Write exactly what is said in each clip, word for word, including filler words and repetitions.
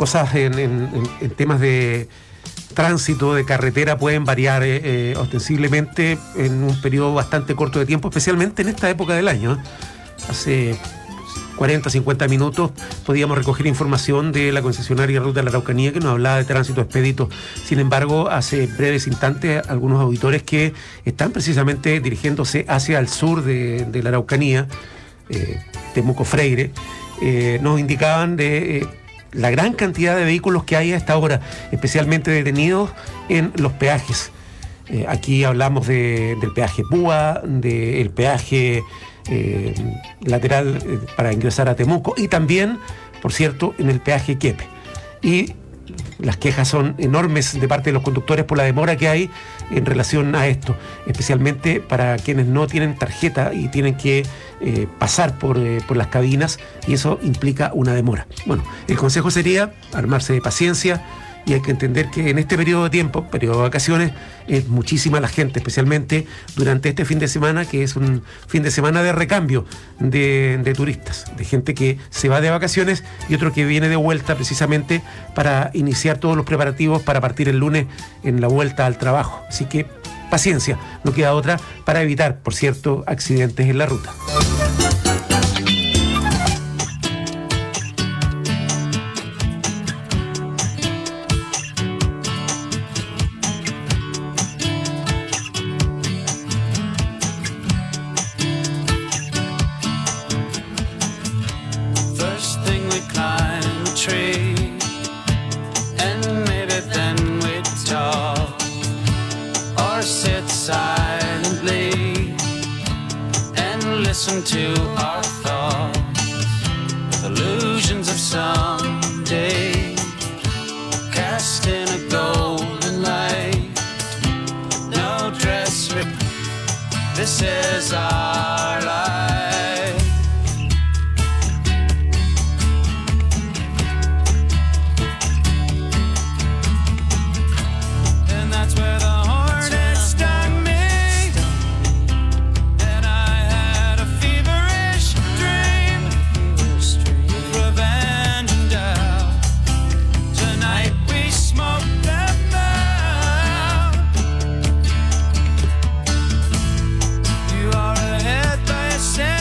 cosas en, en, en temas de tránsito, de carretera, pueden variar eh, eh, ostensiblemente en un periodo bastante corto de tiempo, especialmente en esta época del año. Hace cuarenta, cincuenta minutos podíamos recoger información de la concesionaria Ruta de la Araucanía que nos hablaba de tránsito expedito. Sin embargo, hace breves instantes algunos auditores que están precisamente dirigiéndose hacia el sur de, de la Araucanía, eh, Temuco Freire, eh, nos indicaban de eh, la gran cantidad de vehículos que hay a esta hora, especialmente detenidos en los peajes. Eh, aquí hablamos de, del peaje Púa, del peaje eh, lateral eh, para ingresar a Temuco y también, por cierto, en el peaje Quiepe. Y las quejas son enormes de parte de los conductores por la demora que hay en relación a esto, especialmente para quienes no tienen tarjeta y tienen que eh, pasar por, eh, por las cabinas, y eso implica una demora. Bueno, el consejo sería armarse de paciencia, y hay que entender que en este periodo de tiempo, periodo de vacaciones, es muchísima la gente, especialmente durante este fin de semana, que es un fin de semana de recambio de, de turistas, de gente que se va de vacaciones y otro que viene de vuelta precisamente para iniciar todos los preparativos para partir el lunes en la vuelta al trabajo. Así que paciencia, no queda otra para evitar, por cierto, accidentes en la ruta. Listen to our thoughts, illusions of someday, cast in a golden light. No dress rip, this is our life. And that's where the hornet stung me. Say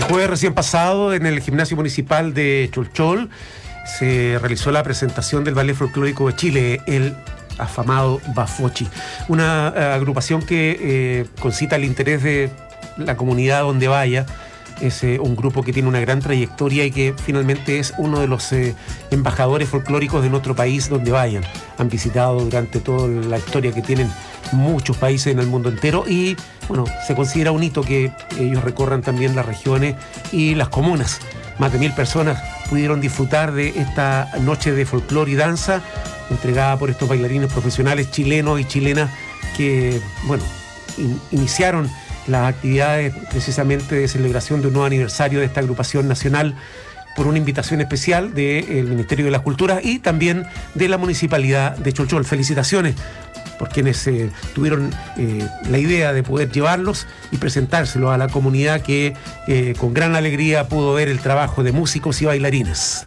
jueves recién pasado, en el gimnasio municipal de Cholchol, se realizó la presentación del Ballet Folclórico de Chile, el afamado Bafochi. Una uh, agrupación que eh, concita el interés de la comunidad donde vaya. Es eh, un grupo que tiene una gran trayectoria y que finalmente es uno de los eh, embajadores folclóricos de nuestro país donde vayan. Han visitado durante toda la historia que tienen muchos países en el mundo entero y, bueno, se considera un hito que ellos recorran también las regiones y las comunas. Más de mil personas pudieron disfrutar de esta noche de folclore y danza entregada por estos bailarines profesionales chilenos y chilenas que, bueno, in- iniciaron las actividades precisamente de celebración de un nuevo aniversario de esta agrupación nacional por una invitación especial del Ministerio de las Culturas y también de la Municipalidad de Cholchol. Felicitaciones por quienes eh, tuvieron eh, la idea de poder llevarlos y presentárselos a la comunidad que eh, con gran alegría pudo ver el trabajo de músicos y bailarines.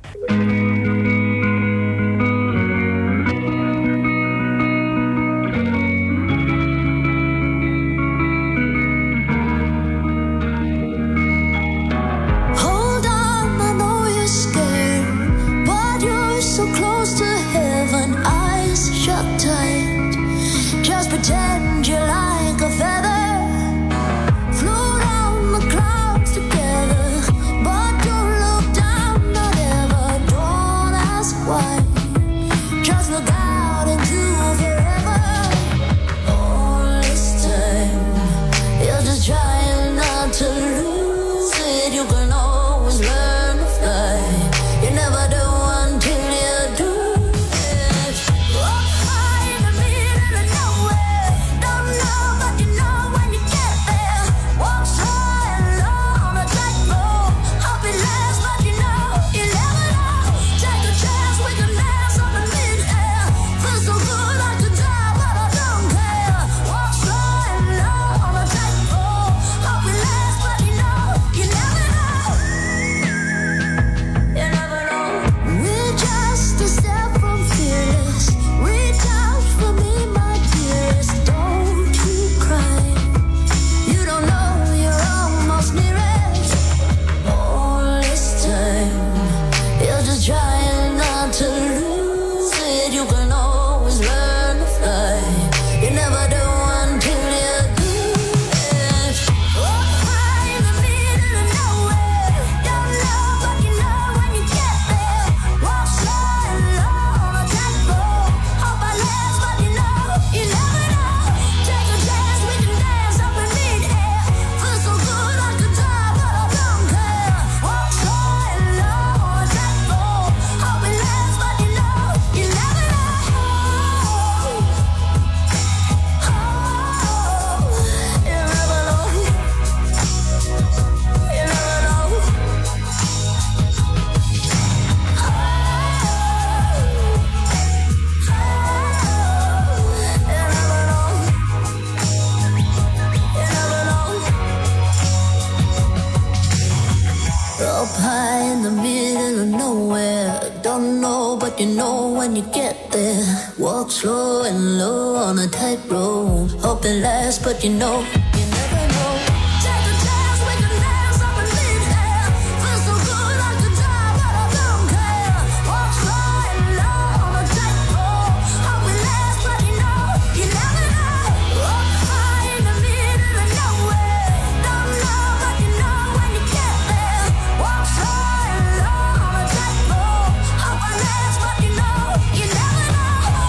But you know, you never know. Take a chance, we can dance up in mid-air. Feel so good, I could die, but I don't care. Walk slow and low on a tightrope. Hope it lasts, but you know, you never know. Walk high in the middle of nowhere. Don't know, but you know when you get there. Walk slow and low on a tightrope. Hope it lasts, but you know, you never know.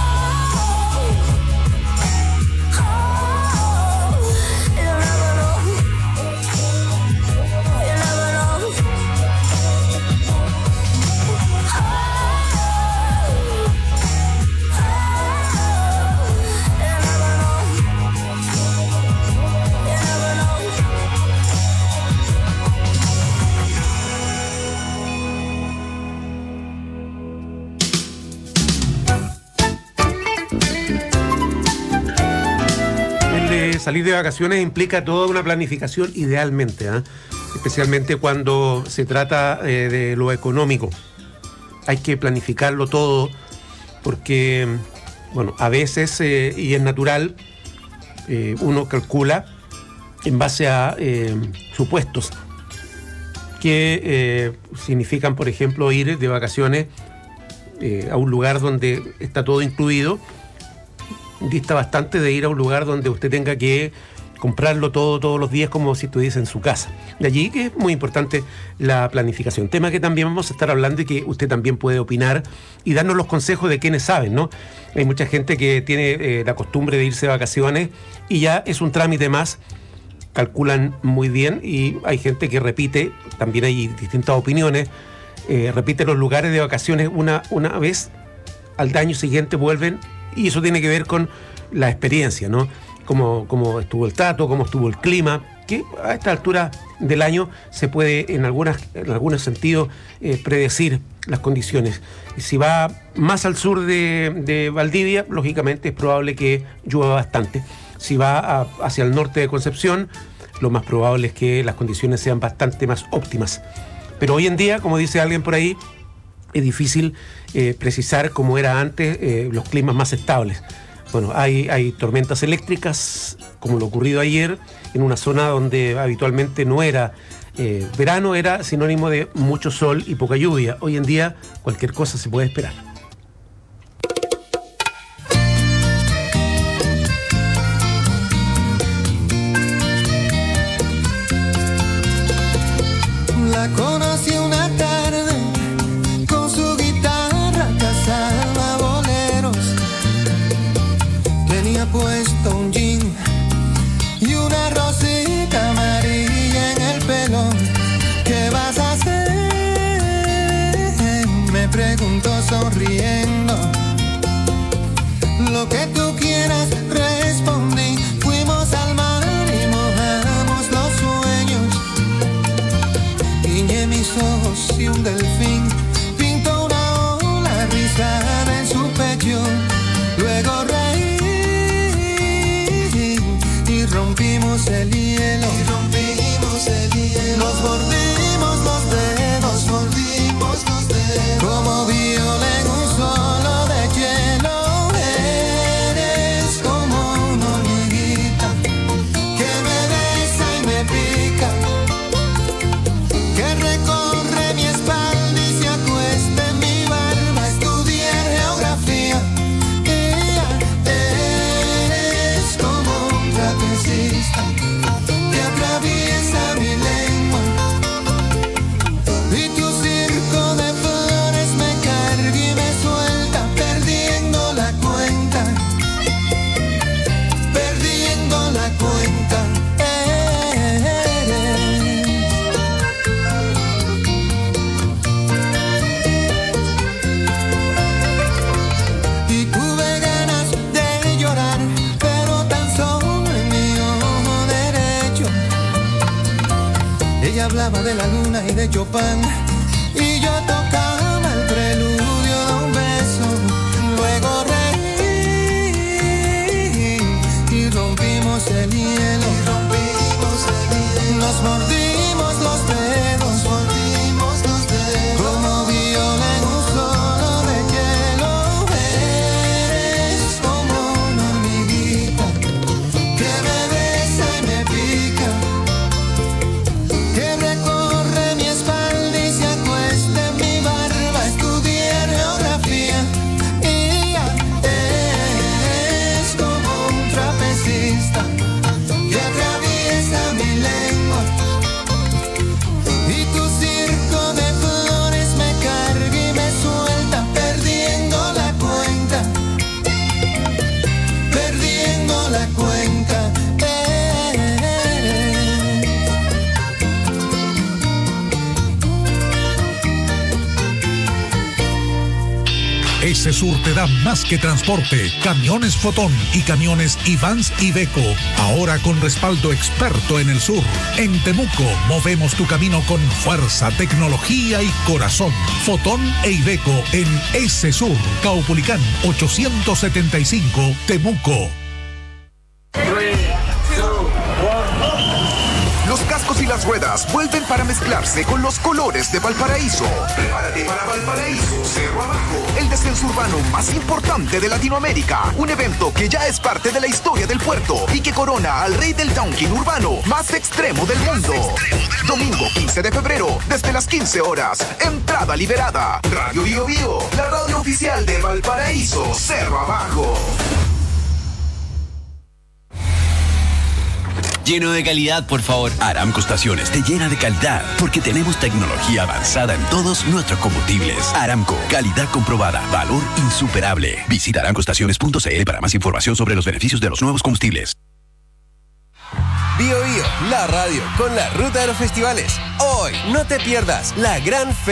Salir de vacaciones implica toda una planificación idealmente, ¿eh? Especialmente cuando se trata eh, de lo económico. Hay que planificarlo todo porque, bueno, a veces, eh, y es natural, eh, uno calcula en base a eh, supuestos. que eh, significan, por ejemplo, ir de vacaciones eh, a un lugar donde está todo incluido. Dista bastante de ir a un lugar donde usted tenga que comprarlo todo todos los días como si estuviese en su casa. De allí que es muy importante la planificación. Tema que también vamos a estar hablando y que usted también puede opinar y darnos los consejos de quienes saben, ¿no? Hay mucha gente que tiene eh, la costumbre de irse de vacaciones y ya es un trámite más, calculan muy bien, y hay gente que repite, también hay distintas opiniones, eh, repite los lugares de vacaciones una, una vez, al año siguiente vuelven, y eso tiene que ver con la experiencia, ¿no? Cómo, cómo estuvo el trato, cómo estuvo el clima, que a esta altura del año se puede en, algunas, en algunos sentidos eh, predecir las condiciones. Si va más al sur de, de Valdivia, lógicamente es probable que llueva bastante. Si va a, hacia el norte de Concepción, lo más probable es que las condiciones sean bastante más óptimas. Pero hoy en día, como dice alguien por ahí, es difícil eh, precisar cómo era antes eh, los climas más estables. Bueno, hay, hay tormentas eléctricas, como lo ocurrido ayer, en una zona donde habitualmente no era eh, verano, era sinónimo de mucho sol y poca lluvia. Hoy en día cualquier cosa se puede esperar. La conocí una tarde, con su guitarra cantaba boleros. Tenía puesto un jean y una rosita amarilla en el pelo. ¿Qué vas a hacer?, me preguntó sonriendo. Lo que tú quieras, respondí. Fuimos al mar y mojamos los sueños. Guiñé mis ojos y un delfín pintó una ola rizada en su pecho. Luego reí y rompimos el hielo. Y rompimos el hielo. Nos mordimos los dedos, mordimos los dedos. Como viola en un solo de hielo. Eres como una hormiguita que me besa y me pica, que recorre mi espalda y se acuesta en mi barba. Estudié geografía. Ella eres como un trapecista que atraviesa mi lengua, y tu circo de flores me carga y me suelta, perdiendo la cuenta, perdiendo la cuenta. Y tuve ganas de llorar, pero tan solo en mi ojo derecho. Ella hablaba de la luna y de Chopin, y yo tocaba el preludio de un beso. Luego reí y rompimos el hielo. Y rompimos el hielo. Nos mordimos los dedos, mordimos los dedos. Como viola en un solo de hielo. Eres como una hormiguita que me besa y me pica, que recorre mi espalda y se acuesta en mi barba. Estudié geografía. Ella es como un trapecista que atraviesa mi lengua, y tu circo de flores me carga y me suelta, perdiendo la cuenta, perdiendo la cuenta. S Sur te da más que transporte. Camiones Fotón y camiones Ivans Iveco. Ahora con respaldo experto en el sur. En Temuco movemos tu camino con fuerza, tecnología y corazón. Fotón e Iveco en S Sur. Caupolicán ochocientos setenta y cinco, Temuco. Los cascos y las ruedas vuelven para mezclarse con los colores de Valparaíso. Prepárate para Valparaíso, Cerro Abajo, el descenso urbano más importante de Latinoamérica. Un evento que ya es parte de la historia del puerto y que corona al rey del downking urbano más extremo del mundo. Domingo quince de febrero, desde las quince horas. Entrada liberada. Radio Bio Bio, la radio oficial de Valparaíso, Cerro Abajo. Lleno de calidad, por favor. Aramco Estaciones te llena de calidad porque tenemos tecnología avanzada en todos nuestros combustibles. Aramco, calidad comprobada, valor insuperable. Visita aramco estaciones punto c l para más información sobre los beneficios de los nuevos combustibles. Bio Bio, la radio con la ruta de los festivales. Hoy no te pierdas la gran fe